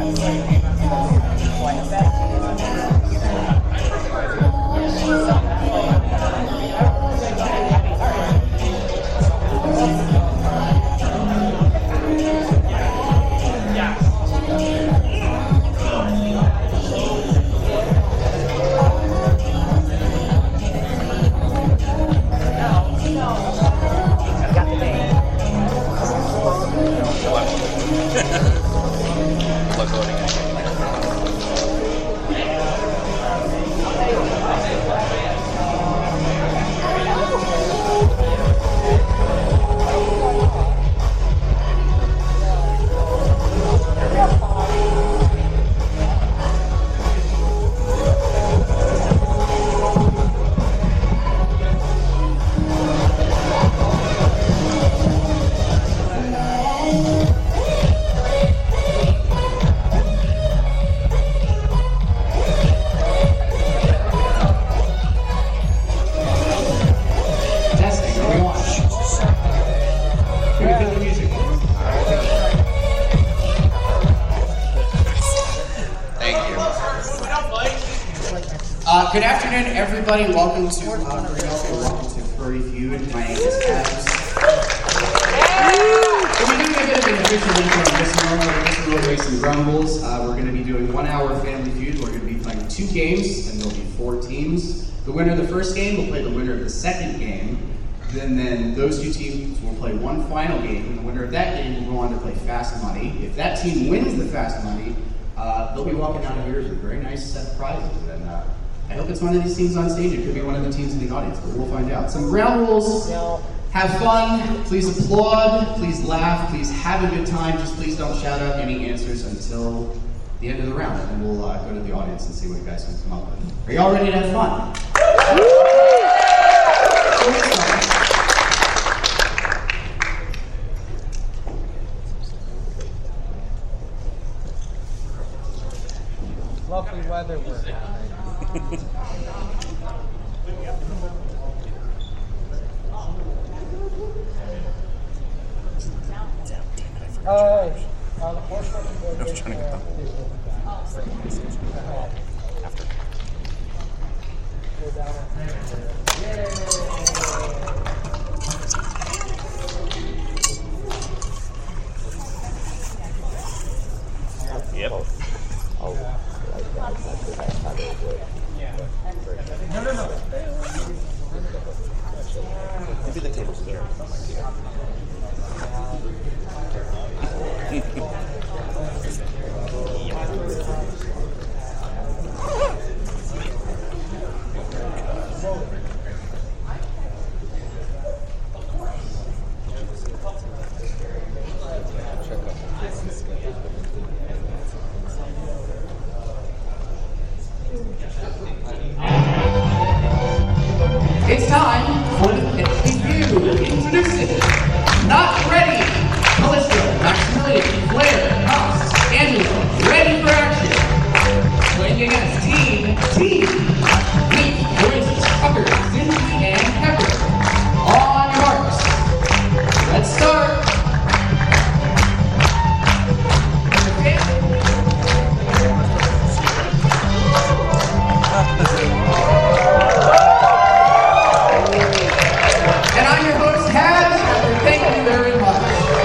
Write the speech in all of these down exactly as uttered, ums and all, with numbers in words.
Uh, good afternoon, everybody. Welcome to uh, welcome to Furry Feud. My name is Adams. We're doing a bit of an official intro on this normal this road racing ground rules. Uh, we're going to be doing one hour Family Feud. We're going to be playing two games, and there'll be four teams. The winner of the first game will play the winner of the second game. Then, then those two teams will play one final game, and the winner of that game will go on to play Fast Money. If that team wins the Fast Money, uh, they'll be walking out of here with a very nice set of prizes. And uh, I hope it's one of these teams on stage. It could be one of the teams in the audience, but we'll find out. Some ground rules. Have fun. Please applaud. Please laugh. Please have a good time. Just please don't shout out any answers until the end of the round, and then we'll uh, go to the audience and see what you guys can come up with. Are y'all ready to have fun? Lovely weather we're having. Oh, uh, the horse wasn't good. I was trying to get After. Go down. Yep. Oh, no, no, no. maybe the table's there. It's time for the debut. Introducing, Not Ready, Callisto, Maximilian, Blair, Haas, Angelo, ready for action. Playing against Team T, Meek, Grace, Tucker, Cindy, and Pepper. On your marks. Let's start. And I'm your host, Haz, and thank you very much.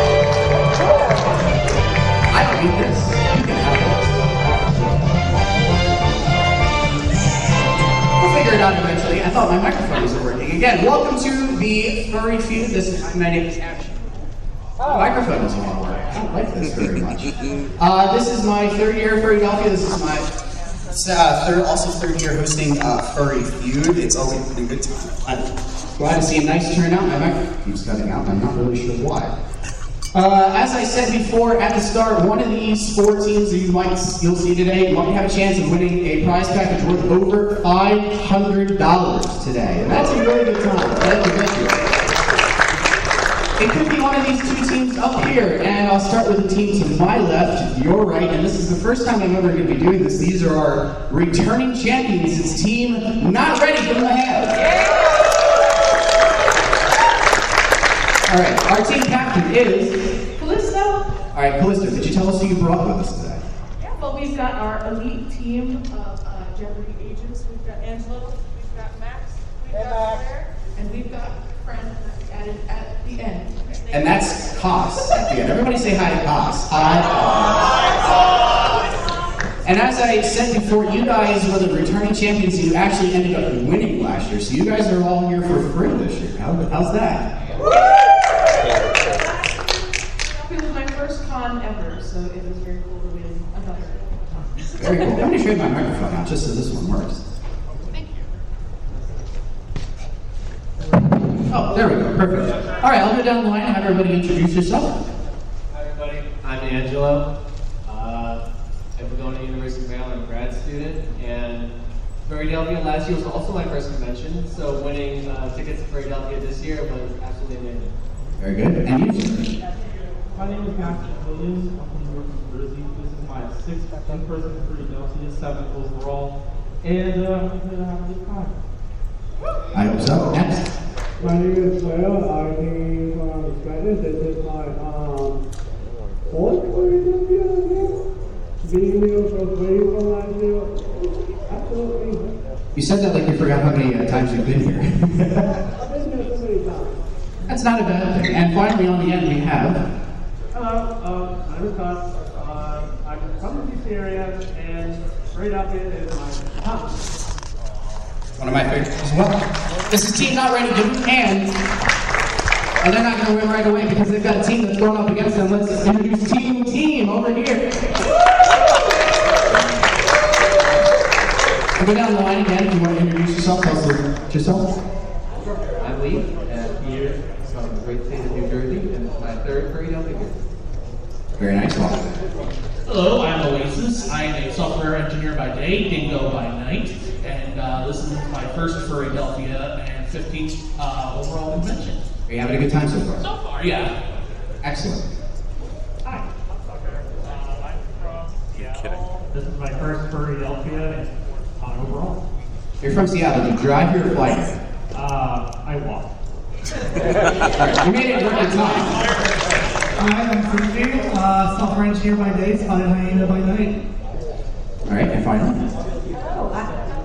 I don't need this. You can have this. We'll figure it out eventually. I thought my microphone wasn't working. Again, welcome to the Furry Feud. This is my name is Action. My microphone doesn't want to work. I don't like this very much. Uh, this is my third year at Furrydelphia. This is my uh, third, also third year hosting uh, Furry Feud. It's always been a good time. I'm glad to see a nice turnout. My microphone keeps cutting out. I'm not really sure why. Uh, as I said before at the start, one of these four teams that you might you'll see today might have a chance of winning a prize package worth over five hundred dollars today, and that's a really good time. Thank you, thank you. It could be one of these two teams up here, and I'll start with the team to my left, your right, and this is the first time I'm ever going to be doing this. These are our returning champions. It's Team Not Ready. Give them a hand. All right, our team captain is Callisto. All right, Callisto, did you tell us who you brought with us today? Yeah, we've got our elite team of uh, Jeopardy agents. We've got Angelo, we've got Max, we've Hey, got Max. Claire, and we've got Fran added at the end. And that's Koss at the end. Everybody say hi to Koss. Hi. And as I said before, you guys were the returning champions who actually ended up winning last year. So you guys are all here for free this year. How, how's that? It was my first con ever, so it was very cool to win another con. Very cool. I'm going to trade my microphone out just so this one works. Oh, there we go. Perfect. All right, I'll go down the line and have everybody introduce yourself. Hi everybody, I'm Angelo. Uh, I've been going to University of Maryland, I'm a grad student, and Philadelphia last year was also my first convention, so winning uh, tickets to Philadelphia this year was absolutely amazing. Very good. And you, sir? My name is Matthew Williams. I'm from New York, New Jersey. This is my sixth in-person Philadelphia, seventh overall, and uh, I'm going to have a good time. I hope so. Next. My name is Leo. I came from Scotland. This is my um, fourth Philadelphia here. Being here for waiting for last year. Absolutely. You said that like you forgot how many uh, times you've been here. I've been here so many times. That's not a bad thing. And finally, on the end, we have. Hello, uh, I'm Scott. Uh, I'm from the D C area, and Philadelphia is my town. One of my favorites as well. This is Team Not Ready to Give hands. And they're not going to win right away because they've got a team that's going up against them. Let's introduce Team Team over here. And go down the line again if you want to introduce yourself. Tell us yourself. I'm Lee, and here from the great state of New Jersey, and it's my third Philadelphia game. Very nice. Welcome. Hello, I'm Oasis. I am a software engineer by day, Dingo by night, and uh, this is my first Philadelphia and fifteenth uh, overall convention. Are you having a good time so far? So far, yeah. Excellent. Hi, I'm Tucker. Uh, I'm from Seattle. kidding. This is my first Philadelphia and uh, overall. You're from Seattle. Did you drive here or fly here? Uh, I walk. Alright, you made it worth your time. Hi, I'm Suji, uh, software engineer by day, spotted hyena by night. Alright, and finally. Oh, I,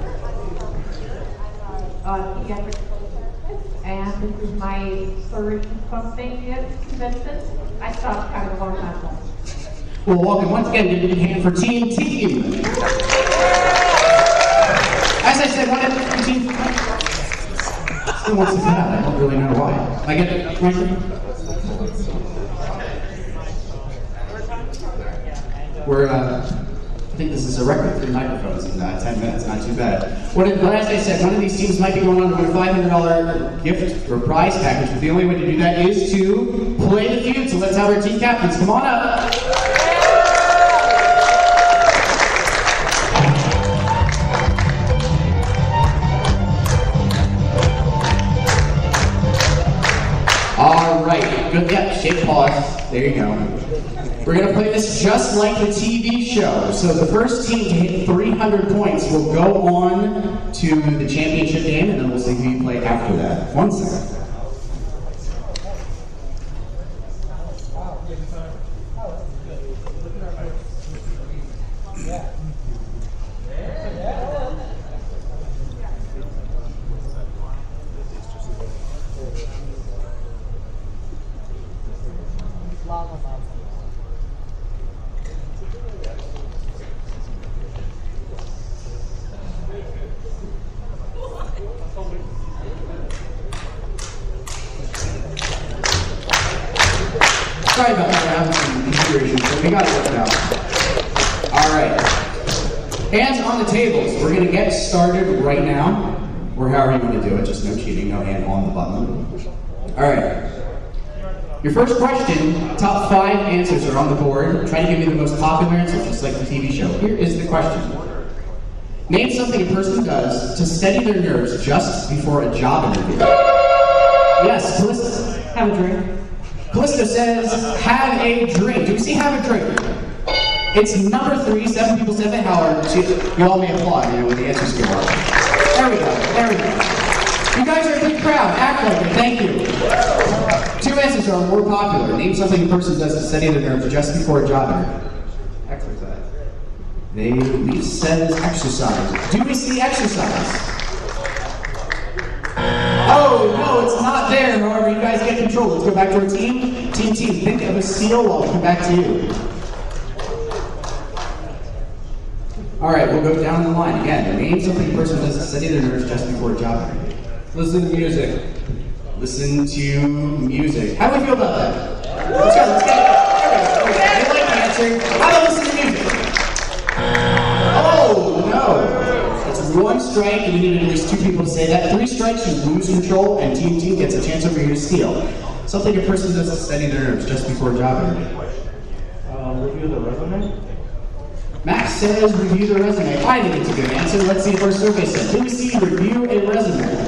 uh, yeah, and this is my third something convention. I stopped kind of a long time ago. Well, welcome once again. Give a big hand for Team Team. As I said, one of the team still wants to come out. I don't really know why. I get it, Michael? We're, uh, I think this is a record, three microphones in uh, ten minutes, not too bad. What it, but as I said, one of these teams might be going on to win a five hundred dollars gift or prize package, but the only way to do that is to play the feud. So let's have our team captains come on up. All right, good, yeah, shake pause. There you go. We're going to play this just like the T V show. So the first team to hit three hundred points will go on to the championship game, and then we'll see who you play after that. One second. Sorry about that, we're having some computer issues, but we got it worked out. All right. Hands on the tables. We're going to get started right now, or however you want to do it. Just no cheating, no hand on the button. All right. Your first question, top five answers are on the board. Try to give me the most popular answer, just like the T V show. Here is the question. Name something a person does to steady their nerves just before a job interview. Yes, Calista. Have a drink. Calista says, have a drink. Do we see have a drink? It's number three. Seven people said that. Howard, you all may applaud, you know, when the answers go up. There we go. There we go. You guys are a good crowd. Act like it. Thank you. Two answers are more popular. Name something a person does to steady their nerves just before a job interview. Exercise. They we says exercise. Do we see exercise? Oh no, it's not there. However, you guys get control. Let's go back to our team. Team team, think of a steal while we come back to you. Alright, we'll go down the line. Again, name something a person does to study their nerves just before a job interview. Listen to music. Listen to music. How do we feel about that? Let's go, let's get it. Okay, they like answering. How about listen to music? Oh, no. It's one strike, and you need at least two people to say that. Three strikes, you lose control, and Team Team gets a chance over here to steal. Something a person does to study their nerves just before a job interview. Um, review the resume. Max says review the resume. I think it's a good answer. Let's see if our survey says. Do we see review a resume?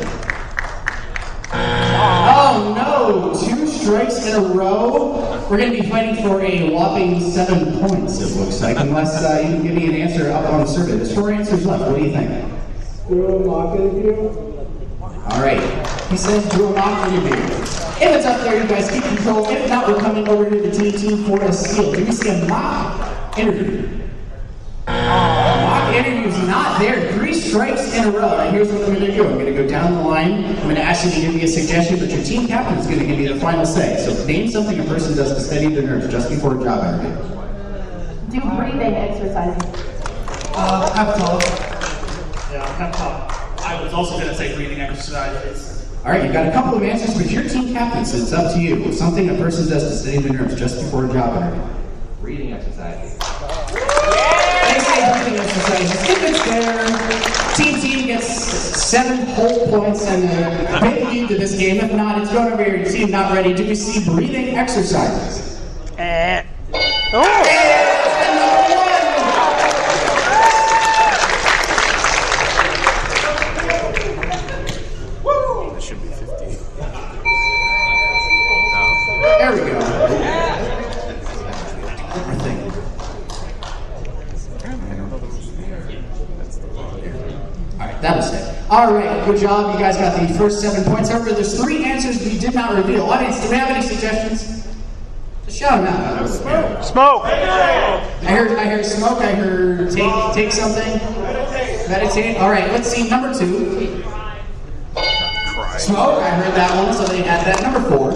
Oh no! Two strikes in a row. We're going to be fighting for a whopping seven points, it looks like, unless uh, you can give me an answer up on the survey. There's four answers left. What do you think? Do a mock interview. All right. He says do a mock interview. If it's up there, you guys keep control. If not, we're coming over to the Team Team for a steal. Do we see a mock interview? Mock interview's not there. Three strikes in a row. And here's what I'm going to do. I'm going to go down the line. I'm going to ask you to give me a suggestion, but your team captain is going to give you the final say. So name something a person does to steady their nerves just before a job interview. Do breathing exercises. Uh, pep talk. Yeah, pep talk. I was also going to say breathing exercises. All right, you've got a couple of answers, but your team captain, so it's up to you. Something a person does to steady their nerves just before a job interview. Breathing exercises. They say breathing exercises. If it's there, Team Team gets seven whole points and a big lead to this game. If not, it's going over here. Your team not ready. Do we see breathing exercises? Eh. Oh! And number one. Woo! That should be fifty. There we go. I think. Alright, that'll stay. Alright, good job. You guys got the first seven points. However, there's three answers we did not reveal. Audience, do we have any suggestions? Just shout them out. Smoke! Smoke! I heard I heard smoke, I heard take take something. Meditate. Alright, let's see number two. Cry. Smoke, I heard that one, so they had that. Number four.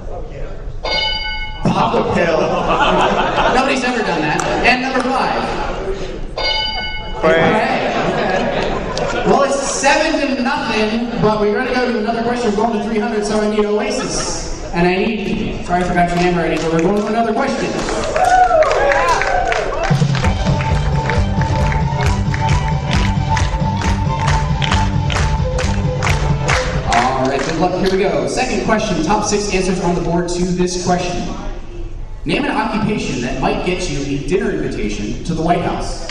Pop a pill. Nobody's ever done that. And number five. Pray. Okay. Well, it's seven to nothing, but we're going to go to another question. We're going to three hundred, so I need Oasis. And I need, sorry I forgot your name already, but we're going to another question. All right, good luck. Here we go. Second question. Top six answers on the board to this question. Name an occupation that might get you a dinner invitation to the White House.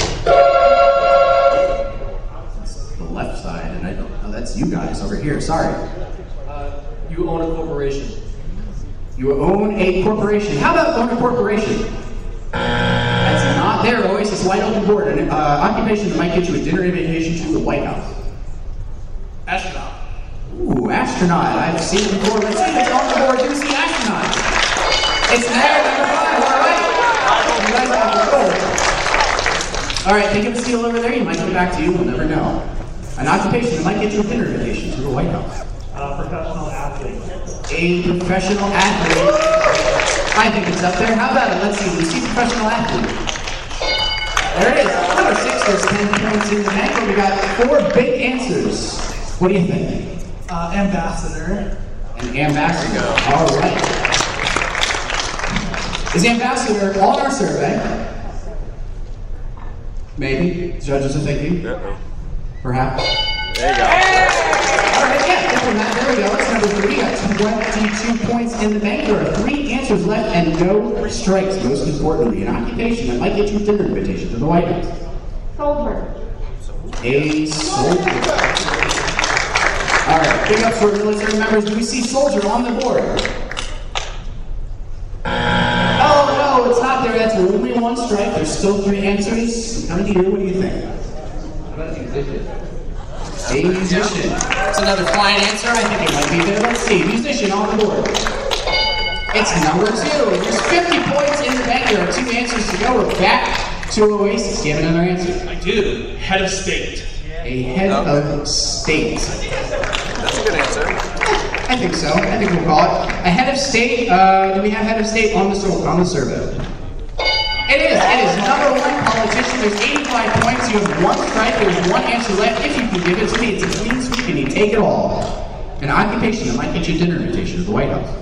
That's the left side, and I don't know. That's you guys over here. Sorry. Uh, you own a corporation. You own a corporation. How about own a corporation? That's not there. Oasis wide open board. An uh, occupation that might get you a dinner invitation to the White House. Astronaut. Ooh, astronaut. I've seen it before. Let's see if it's on the board. Do we see astronaut? It's there, number five. All right. You guys have control. All right, think of a steal over there. You might come back to you. We'll never know. An occupation that might get you a dinner invitation to the White House. Uh, professional athlete. A professional athlete. I think it's up there. How about it? Let's see. We see professional athlete. There it is. Number six. There's ten points in the bank. We got four big answers. What do you think? Uh, ambassador. An ambassador. All right. Is ambassador on our survey? Maybe. Judges are thinking. Uh-oh. Perhaps. There you go. All right, yeah, diplomat. There we go. That's number three. We got twenty-two points in the bank. There are three answers left and no strikes. Most importantly, an occupation that might get you a dinner invitation to the White House. Soldier. A soldier. All right, big ups for military members. Do we see soldier on the board? Oh no, it's not there. That's only one strike. There's still three answers. Coming to you. What do you think? How about musician? A musician. That's another fine answer. I think it might be there. Let's see. Musician on the board. It's number two. There's fifty points in the bank. There are two answers to go. We're back To Oasis, do you have another answer? I do. Head of state. A head Oh. of state. That's a good answer. I think so. I think we'll call it. A head of state, uh, do we have head of state on the, sur- on the survey? It is. It is number one politician. There's eighty-five points. You have one strike. There's one answer left. If you can give it to me, it's a clean sweep and you take it all. An occupation that might get you a dinner invitation to the White House.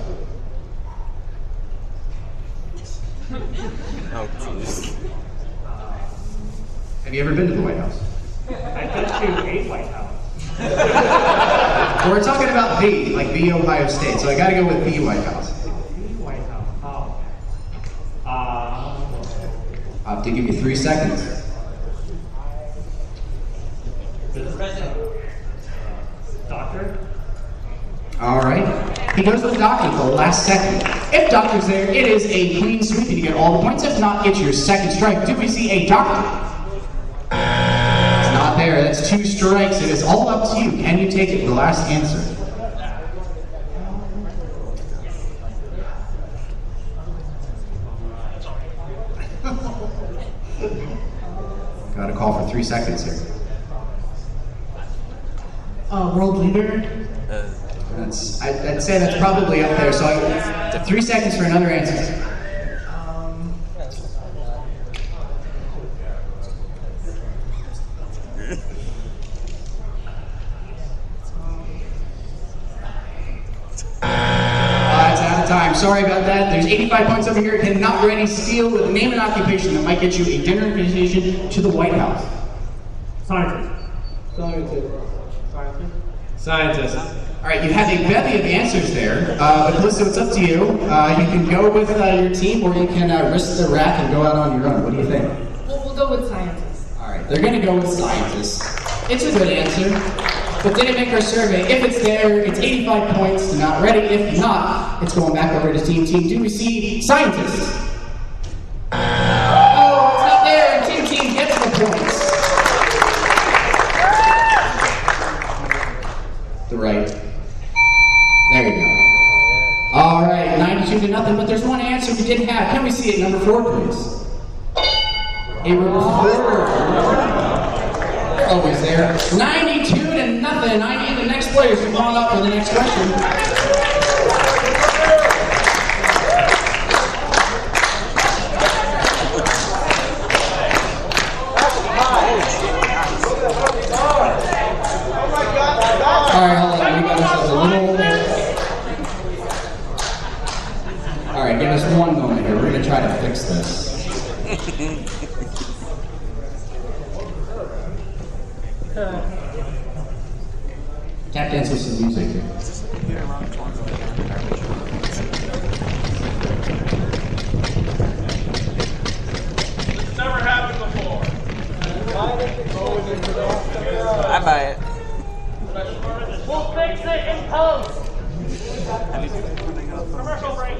Oh, jeez. Have you ever been to the White House? I've been to a White House. Well, we're talking about the, like the Ohio State, so I gotta go with the White House. The White House. Oh. Uh, I'll have to give you three seconds. Doctor? All right. He goes with doctor for the last second. If doctor's there, it is a clean sweep and you get all the points. If not, it's your second strike. Do we see a doctor? It's not there. That's two strikes. It is all up to you. Can you take it? The last answer. Got a call for three seconds here. Uh, world leader. Uh, That's, I, I'd say that's probably up there. So I, three seconds for another answer. Um, Uh, it's out of time. Sorry about that. There's eighty-five points over here. Cannot ready steal with name and occupation that might get you a dinner invitation to the White House. Scientist. Scientist. Scientist? Scientist. All right, you have a bevy of answers there. Uh, but Callisto, it's up to you. Uh, you can go with uh, your team, or you can uh, risk the rack and go out on your own. What do you think? We'll, we'll go with scientists. All right, they're going to go with scientists. It's a good answer. But didn't make our survey. If it's there, it's eighty-five points to not ready. If not, it's going back over to team team. Do we see scientists? Oh, it's not there, and team team gets the points. The right. There you go. All right, ninety-two to nothing, but there's one answer we didn't have. Can we see it? Number four, please. A reporter. Always there. ninety-two to nothing. I need the next players to come on up for the next question. Alright, hold on. We got ourselves a little. Alright, give us one moment here. We're going to try to fix this. Tap dance with some music here. Never happened before. I buy it. We'll fix it in post. Commercial break.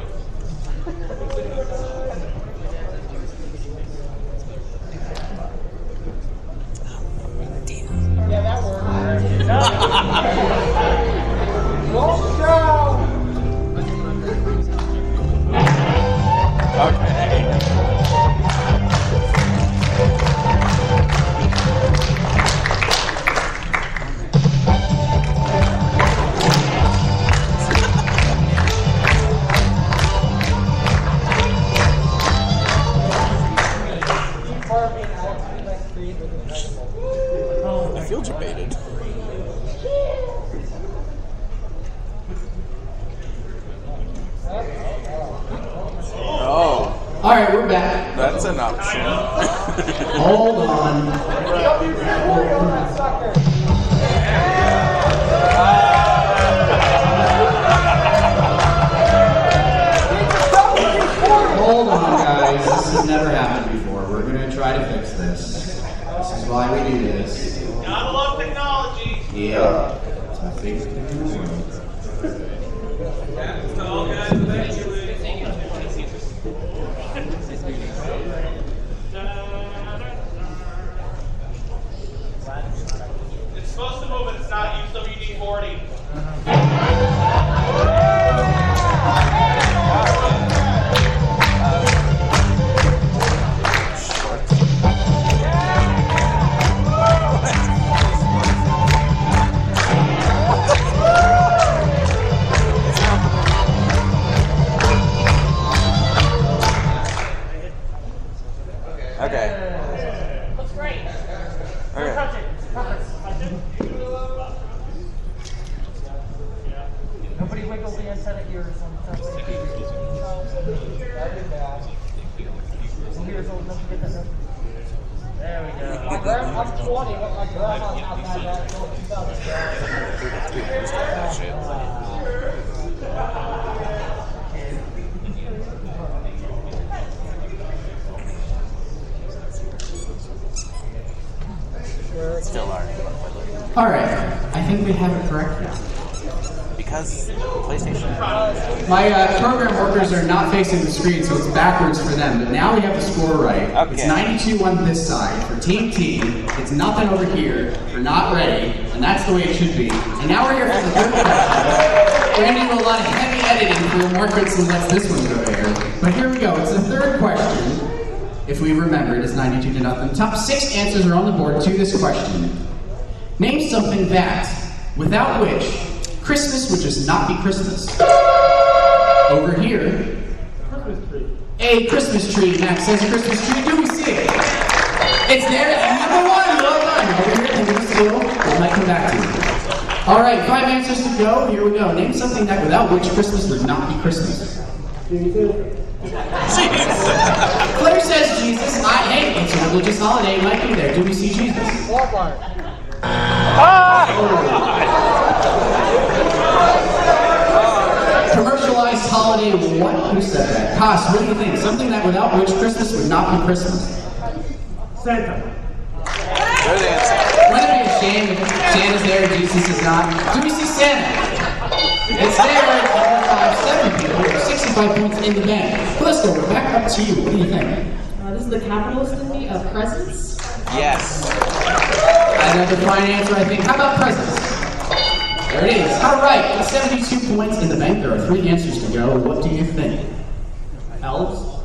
Yeah, that worked. Roll show. Okay. I feel debated. Oh. All right, we're back. That's an option. Hold on. Hold on, guys. This has never happened before. We're going to try to fix this. This is why we do this. Gotta love technology. Yeah. It's my favorite thing in the world. So, guys, thank you. It's supposed to move, and it's not. Use W D forty. Okay. Looks great. Don't Okay. touch it. Perfect. Nobody wiggle the inside of ears on the top of the T V. Well, here's old enough to get that number. There we go. My grandma, I'm twenty, but my grandma's not had that until two thousand Still are. All right, I think we have it correct now. Because PlayStation. My uh, program workers are not facing the screen, so it's backwards for them. But now we have the score right. Okay. It's ninety-two on this side for Team T. It's nothing over here. We're not ready, and that's the way it should be. And now we're here for the third question. We're going to do a lot of heavy editing for Margaret's and lets this one go there. But here we go. It's the third question. If we remember, it is ninety-two to nothing. Top six answers are on the board to this question. Name something that, without which, Christmas would just not be Christmas. Over here, Christmas tree. a Christmas tree. Max says Christmas tree. Do we see it? It's there. It's number one. Well done. Over here, and we're still. We might come back to it. All right, five answers to go. Here we go. Name something that without which Christmas would not be Christmas. Claire says Jesus. I hate it's a religious holiday. It might be there. Do we see Jesus? Walmart. Commercialized holiday, what? Who said that? Koss, what do you think? Something that without which Christmas would not be Christmas. Santa. Good answer. Wouldn't it be a shame if Santa's there and Jesus is not? Do we see Santa? It's there, number five, seven people, sixty-five points in the bank. Let's go, we're back up to you. What do you think? Uh, this is the capitalist in me of presents. Yes. Another fine answer, I think. How about presents? There it is. All right, with seventy-two points in the bank, there are three answers to go. What do you think? Elves?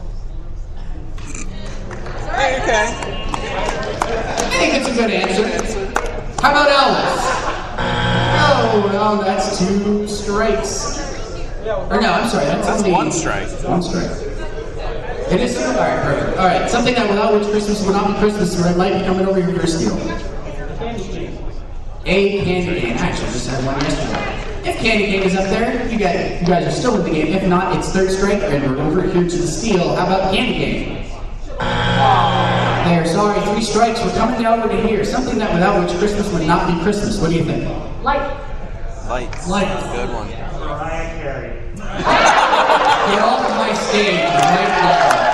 Okay. I think it's a good answer. How about elves? No, no, that's two strikes. Or no, I'm sorry, that's, That's only one strike. One strike. It is two. All right, perfect. All right, something that without which Christmas would not be Christmas, so it might be coming over here for steal. A candy cane. I actually just had one yesterday. If candy cane is up there, you guys, you guys are still in the game. If not, it's third strike, and we're over here to the steal. How about candy cane? There, sorry, three strikes. We're coming down over to here. Something that without which Christmas would not be Christmas. What do you think? Light. Lights. Lights. Good one. Mariah Carey. Get off of my stage right now.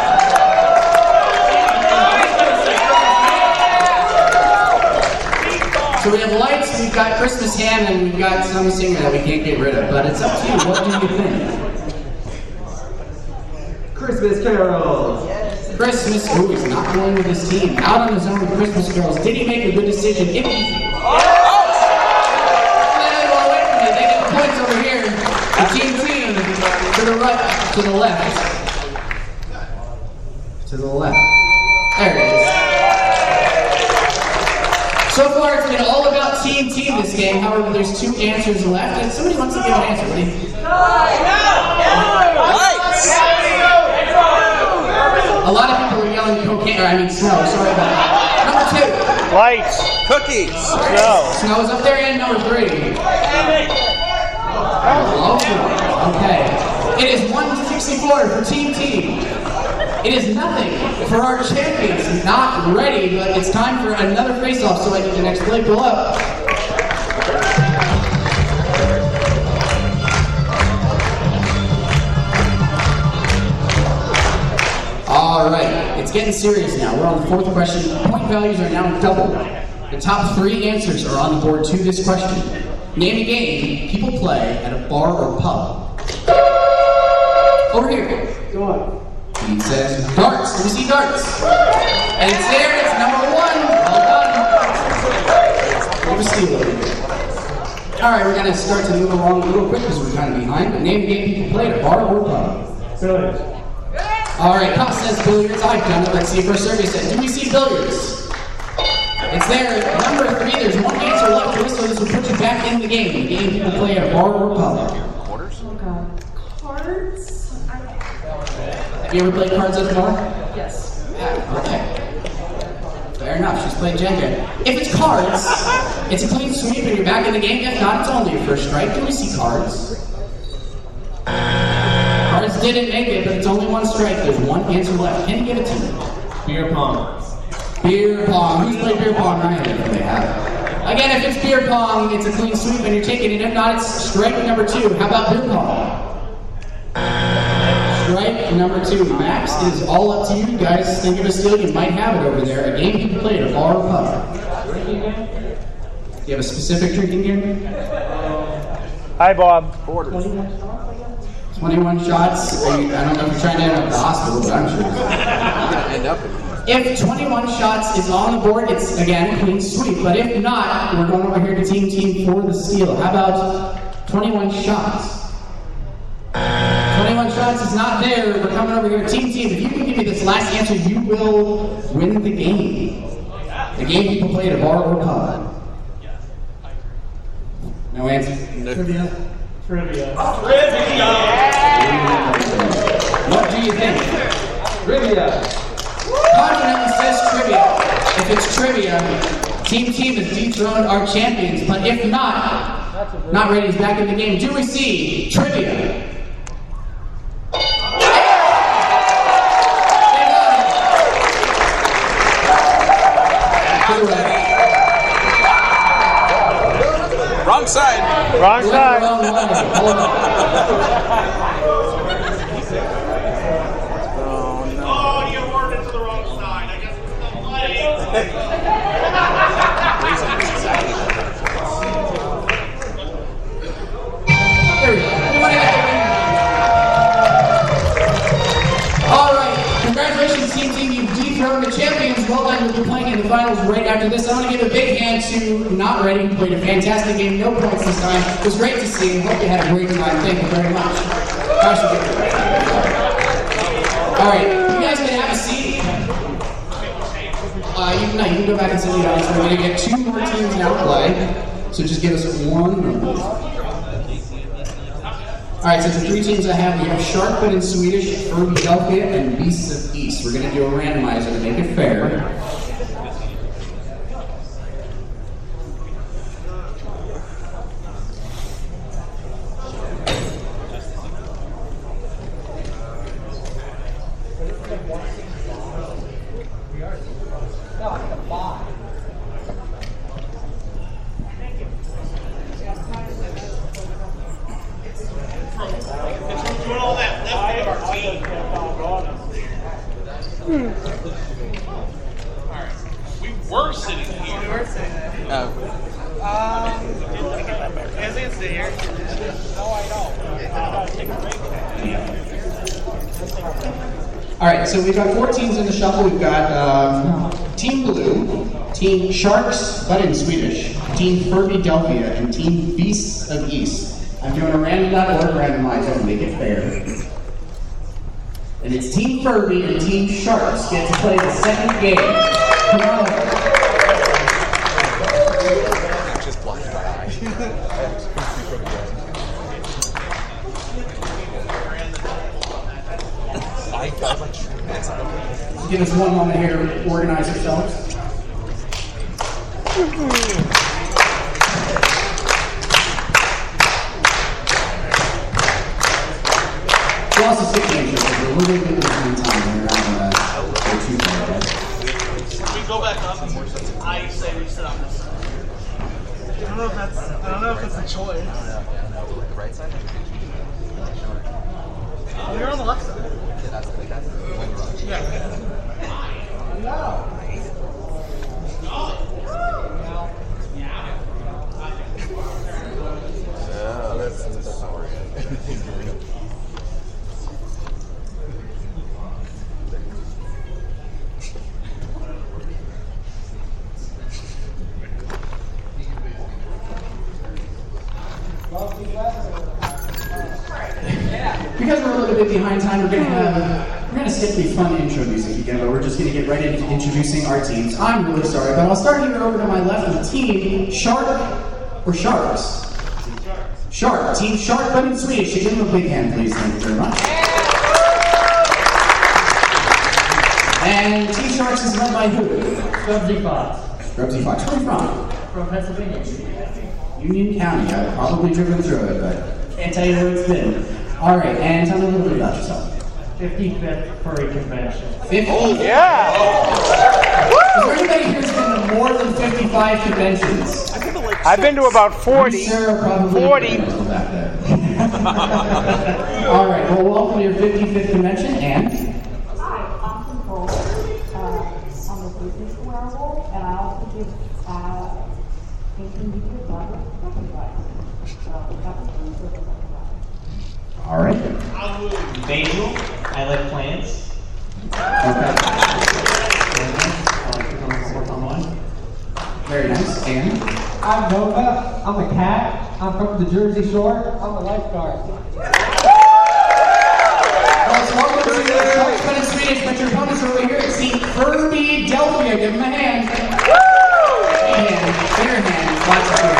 So we have lights, we've got Christmas ham, and we've got some singer that we can't get rid of. But it's up to you. What do you think? Christmas carols. Christmas. Oh, he's not going with his team. Out on his own with Christmas carols. Did he make a good decision? If he... They get points over here. The team team to the right, to the left. To the left. There it is. So far, it's been all about Team Team this game. However, there's two answers left. And somebody wants to give an answer, please. Lights. A lot of people are yelling cocaine, or I mean snow. Sorry about that. Number two. Lights. Cookies. No. Snow is up there, and number three. Oh, okay. It is one sixty-four for Team Team. It is nothing for our champions. Not ready, but it's time for another face-off, so I get the next play pull up. All right, it's getting serious now. We're on the fourth question. Point values are now double. The top three answers are on the board to this question. Name a game people play at a bar or pub. Over here. Go on. He says darts. Let me see darts. And it's there. It's number one. Well done. Give a steal over here. All right, we're gonna start to move along a little quick because we're kind of behind. But name a game people play at a bar or pub. Billiards. All right, Koss says billiards. I've done it. Let's see if our survey says. Do we see billiards? It's there. Number three. There's one answer left for this, so this will put you back in the game. The game people play at a bar or pub. Quarters? Oh god. Cards? I... Have you ever played cards at the bar? Yes. Yeah. Okay. enough. She's playing Jenga. If it's cards, it's a clean sweep and you're back in the game. If not, it's only your first strike. Do we see cards? Cards didn't make it, but it's only one strike. There's one answer left. Can you give it to me? Beer pong. Beer pong. Who's played beer pong? I haven't. They have. Again, if it's beer pong, it's a clean sweep and you're taking it. If not, it's strike number two. How about beer pong? Strike number two. Max, it is all up to you. You guys think of a steal, you might have it over there. A game you can play at a bar or pub. Do you have a specific drinking game? Hi, Bob. twenty-one shots. Are you, I don't know if you're trying to end up at the hospital, but I'm sure. End up. If twenty-one shots is on the board, it's, again, clean sweep. But if not, we're going over here to Team Team for the steal. How about twenty-one shots? twenty-one shots is not there. We're coming over here. Team Team, if you can give me this last answer, you will win the game. The game people play at a bar or pub. No answer? No. Trivia. Trivia. What do you think? Trivia. Confidently says trivia. If it's trivia, Team Team has dethroned our champions. But if not, Not Ready is back in the game. Do we see trivia? Wrong side. Wrong side. Oh, you worked it to the wrong side. I guess it's the light. There we go. All right. Congratulations, Team Team. You've dethroned the champions. Well done. You'll be playing in the finals right after this. I want to give a big hand to Not Ready. You played a fantastic game. No points this time. It was great to see you. Hope you had a great time. Thank you very much. All right. You guys can have a seat. Uh, you, no, you can go back and sit down. We're going to get two more teams now to play. So just give us one moment. Alright, so the three teams I have, we have Sharkbit in Swedish, Philadelphia, and Beasts of East. We're going to do a randomizer to make it fair. Doing all that left of our team. Alright. We were sitting here. We were sitting there. Oh. Um, you guys can stay here. No, I don't. I gotta take a break. Alright, so we've got four teams in the shuffle. We've got um, Team Blue, Team Sharks, but in Swedish, Team Philadelphia, and Team Beasts of East. I'm doing a random dot org randomizer to make it fair. And it's Team Furby and Team Sharks get to play the second game. Come on over. Just blind my eye. I got my tremendous. Give us one moment here to organize yourselves. We also skip games, so we're really good at the same time. We're around uh, two minutes. We go back up. I say we sit on this side. I don't know if that's. I don't know if it's a choice. Right side? Oh, you're on the left side. Yeah, that's like that's Yeah. Oh, that's that's sorry. Because we're a little bit behind time, we're gonna have we're gonna skip the fun intro music again, but we're just gonna get right into introducing our teams. I'm really sorry, but I'll start here over to my left with Team Shark or Sharks. Shark, Team Shark, but in Swedish. Give them a big hand, please. Thank you very much. And Team Sharks is led by who? Scrubsy Fox. Scrubsy Fox. Where are you from? From Pennsylvania. Union County. I've probably driven through it, but can't tell you where it's been. All right, and tell me a little bit about yourself. fifty-fifth Furry Convention. fifty? Oh, yeah! Is there anybody here who's been to more than fifty-five conventions? I've been to about forty. Sarah probably forty. back there. All right, well, welcome to your fifty-fifth convention, and Hi, I'm Control. Uh, I'm a business werewolf, and I also give uh, intermediate level advice. So that's what I'm all right. Basil. I like plants. Okay. Very nice. And I'm Nova. I'm a cat. I'm from the Jersey Shore. I'm a lifeguard. let's welcome to the Sharks Fun in Swedish, but your opponents are over here at Team Philadelphia. Give them a hand. And their hand. Lots of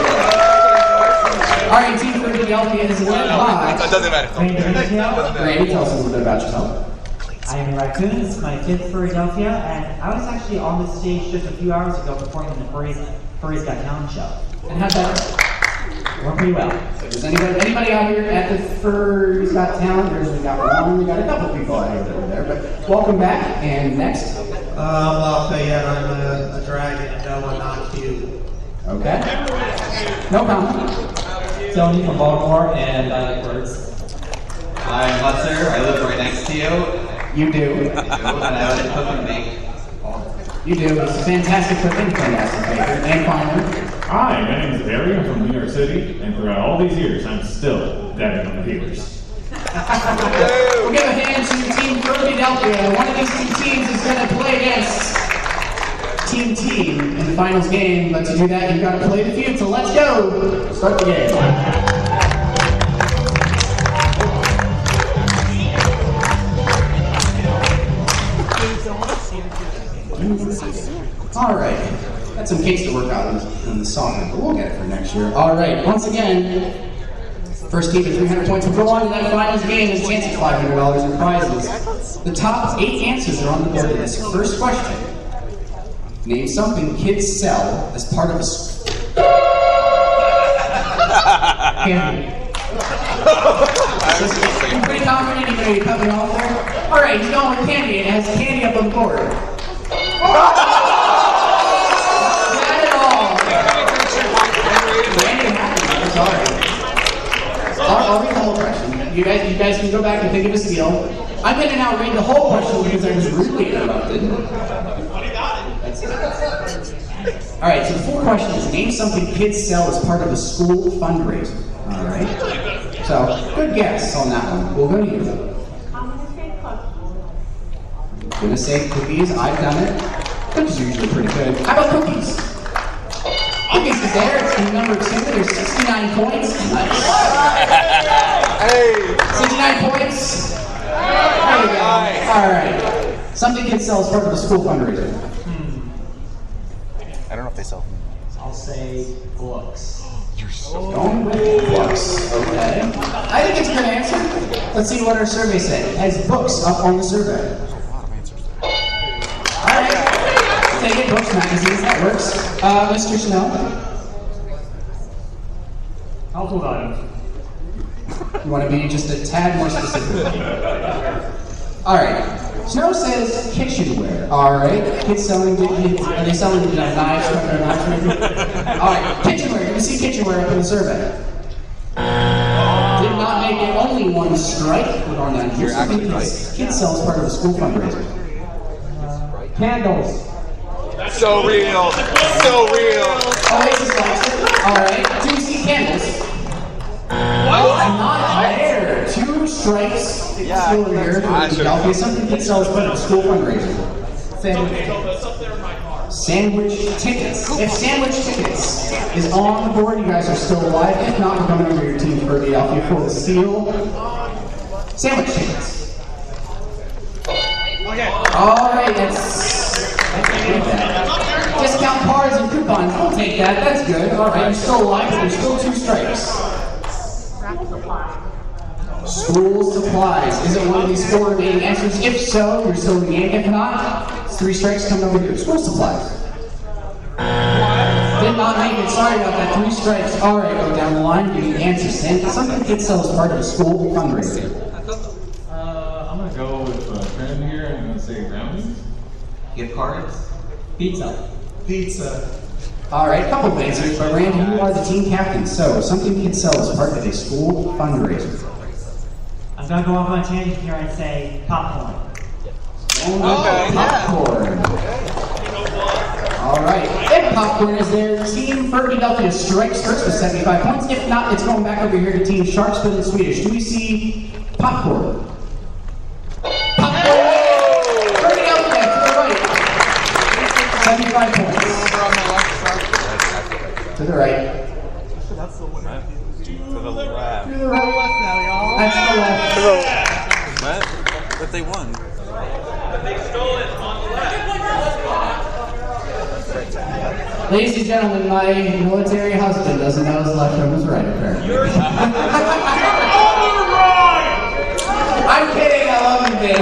hand. All right, Team Philadelphia is led by. That doesn't matter. Randy, tell us a little bit about yourself. I am Raccoons, my fifth Philadelphia, and I was actually on the stage just a few hours ago performing the Furries, Furries Got Talent show. And how'd that went pretty well. Does anybody, anybody out here at the Furries Got Talent? There's we got one, we got a couple people out here that are there, but welcome back. And next. Um, well, I'll tell you, I'm a, a dragon, and no, I'm not cute. Okay. No problem. Tony from Baltimore, and I like birds. I'm Lutzer. I live right next to you. You do. I do, and I like to cook and bake. You do. It's a fantastic cooking, fantastic baker. And finally. Hi, my name is Barry. I'm from New York City, and throughout all these years, I'm still dabbing on the peelers. We'll give a hand to Team Philadelphia. One of these two teams is going to play against Team Team in the finals game, but to do that, you've got to play the feud. So let's go. Start the game. All right, got some kinks to work out in, in the song, but we'll get it for next year. All right, once again, first team to three hundred points will go on to that finals game as a chance at five hundred dollars in prizes. The top eight answers are on the board of this first question. Name something kids sell as part of a candy. I'm pretty confident you're going to cut me off there. All right, he's going with candy. It has candy up on the board. Not at all. I'm sorry. I'll, I'll read the whole question. You guys, you guys can go back and think of a steal. I'm going to now read the whole question because I was really interrupted. All right, so the full question is, name something kids sell as part of a school fundraiser. All right. So, good guess on that one. We'll go to you. I'm going to say cookies. I'm going to say cookies. I've done it. Cookies are usually pretty good. How about cookies? Cookies is there. It's in number two. There's sixty-nine points. Nice. Hey. sixty-nine points. There you go. All right. Something kids sell as part of a school fundraiser. I don't know if they sell. I'll say books. You're so Going with books. Okay. I think it's a good answer. Let's see what our survey said. It has books up on the survey. All right. Take it, books, magazines. That works. Uh, Mister Snow. Household items. You want to be just a tad more specific. All right. Snow says kitchenware. All right. Kids selling. Are they selling uh, knives? knives All right. Kitchenware. You can see kitchenware up in the survey. Did not make it. Only one strike. We're going down here. Something kids, kids sell as part of a school fundraiser. Candles. So real. So real. Oasis likes it. All right. Do you see candles? What? Not there. Two strikes. Yeah. Still over here. Philadelphia. Something kids sell as part of a school fundraiser. Sandwich tickets. If sandwich tickets is on the board, you guys are still alive. If not, we're coming over your team for Philadelphia for the steal. Sandwich tickets. All right, that's, that's good. Discount cards and coupons. We'll take that. That's good. All right, you're still alive. There's still two strikes. School supplies. Is it one of these four remaining answers? If so, you're still in the game. If not, it's three strikes coming over here. School supplies. Did not make it. Sorry about that. Three strikes. All right, go down the line. Give me the answers. And something kids sell as part of a school fundraiser. Uh, I'm gonna go with a trend here, and I'm gonna say grounding. Gift cards. Pizza. Pizza. All right, a couple of answers, but Randy, you are the team captain. So, something kids sell as part of a school fundraiser. I'm gonna go off on a tangent here and say popcorn. Oh, popcorn. All right. If popcorn is there, Team Philadelphia strikes first with seventy-five points. If not, it's going back over here to Team Sharksville in Swedish. Do we see popcorn? Popcorn! Philadelphia to the right. seventy-five points. To the right. That's the winner. To the left. To the right. That's the left. To the what? But they won. But they stole it on the left. Ladies and gentlemen, my military husband doesn't know his left from his right, apparently. You're on the right! I'm kidding, I love you, babe.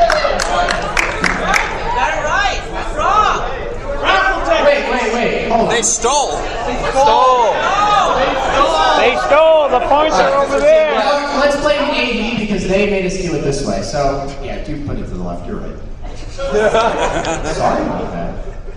That's right. That's wrong. Wait, wait, wait. Hold on. They stole. They stole. They stole. The points are over there. Well, let's play the A B because they made us do it this way. So, yeah, do put it to the left. You're right. Sorry about that.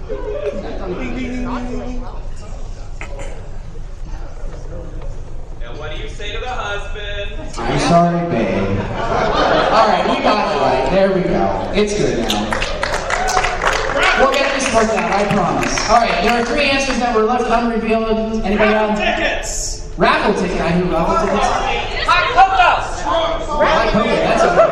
Now, what do you say to the husband? I'm sorry, babe. Alright, we got it right. There we go. It's good now. We'll get this worked out, I promise. Alright, there are three answers that were left unrevealed. Anybody else? Tickets. Raffle ticket. I hear raffle tickets. Hot cocoa. Hot cocoa, that's okay.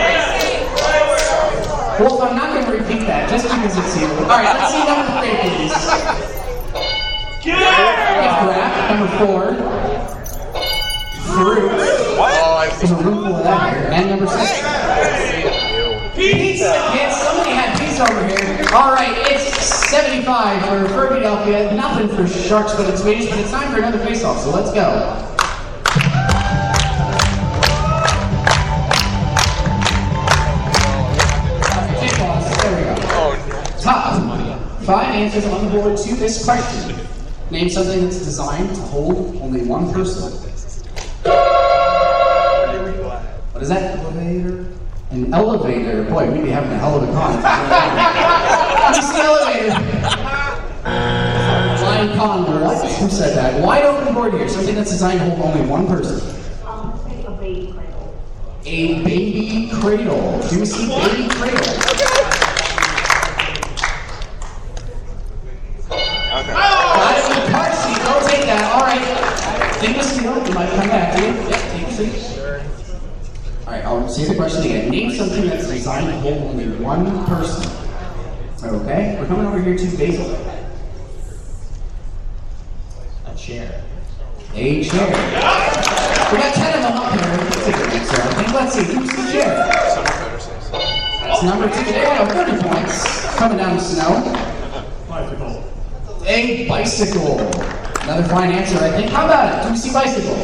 Well, I'm not going to repeat that, just because it's you. Alright, let's see number three, please. Gift wrap. Number four. Fruit. What? There's a room full of that here. And number six. Pizza! Kids, somebody had pizza over here. Alright, it's seventy-five for Philadelphia. Nothing for Sharks, but it's Swedish, but it's time for another face-off, so let's go. There we go. Top five answers on the board to this question. Name something that's designed to hold only one person. What is that? Elevator. An elevator. Boy, we'd be having a hell of a con. It's an elevator. Blind con. What? Who said that? Wide open board here. Something that's designed to hold only one person. Um, say a baby cradle. A baby cradle. Do you see baby cradle? Okay. Got it with car seat. Go take that. All right. Take a seat. You might come back to you. Yep, take a seat. All right, I'll say the question again. Name something that's designed to hold only one person. Okay, we're coming over here to Basil. A chair. A chair. We got ten of them up here. Let's take a look, so I think, let's see, who's the chair? That's number two. There we go, thirty points. Coming down the snow. Bicycle. A bicycle. Another fine answer, I think. How about it? Do we see bicycle?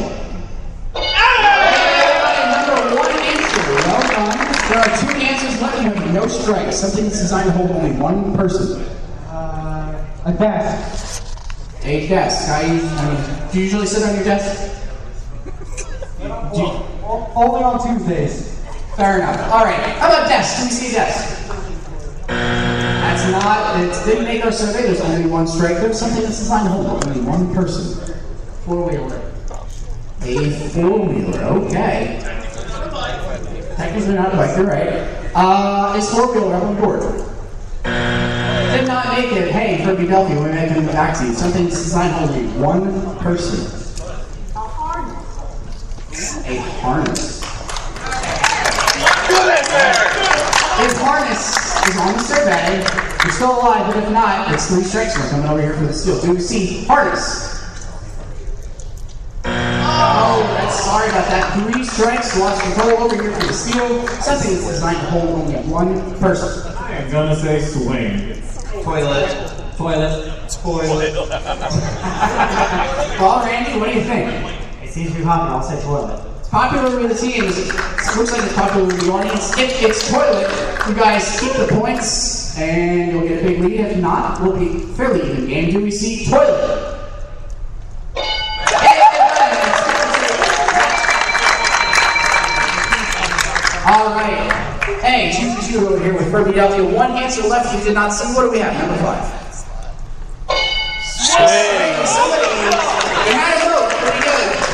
Well done. There are two answers left. You have no strikes. Something that's designed to hold only one person. Uh, a desk. A desk. I, I mean, do you usually sit on your desk? Do you, Only on Tuesdays. fair enough. All right. How about desk? Do we see a desk? That's not. It didn't make our survey. There's only one strike. There's something that's designed to hold only one person. Four wheeler. A four wheeler. Okay. Technically not a bike, you're right. Uh, it's four-wheeler on the board. Did not make it. Hey, for Philadelphia, we're making the back seat. Something that's designed to hold only one person. A harness. A harness. His harness is on the survey. You're still alive, but if not, it's three strikes. We're coming over here for the steal. Do we see harness? Oh, that's sorry about that. Three strikes. Lost control over here for the steal. Something that's designed to hold only one person. I'm gonna say swing. Toilet. Toilet. Toilet. Well, Randy, what do you think? It seems to be popular. I'll say toilet. Popular with the teams. It looks like it's popular with the audience. If it's toilet, you guys keep the points and you'll get a big lead. If not, we'll be fairly even game. Do we see toilet? All right. Hey, choose two over here with Philadelphia. One answer left you did not see. What do we have? Number five. Swing. Somebody.